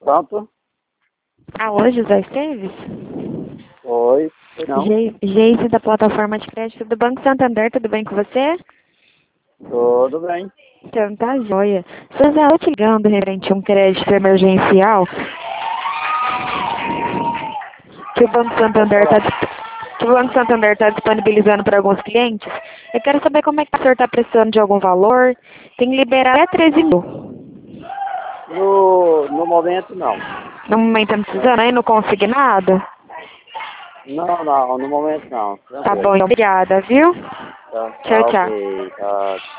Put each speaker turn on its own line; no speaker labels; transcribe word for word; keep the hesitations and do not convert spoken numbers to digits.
Pronto?
Alô, José Esteves?
Oi. Não?
Ge- Geise da plataforma de crédito do Banco Santander, tudo bem com você?
Tudo bem.
Então tá joia. José, eu te ligando referente a um crédito emergencial que o Banco
Pode
Santander está
falar.
que o Banco Santander tá disponibilizando para alguns clientes. Eu quero saber como é que o senhor está precisando de algum valor. Tem que liberar até treze mil.
No, no momento, não.
No momento tá precisando, aí no consignado?
Não, não. No momento, não.
Tá
Tranquilo.
bom, então, obrigada, viu?
Tá,
Tchau,
tá
tchau.
ok. Tá.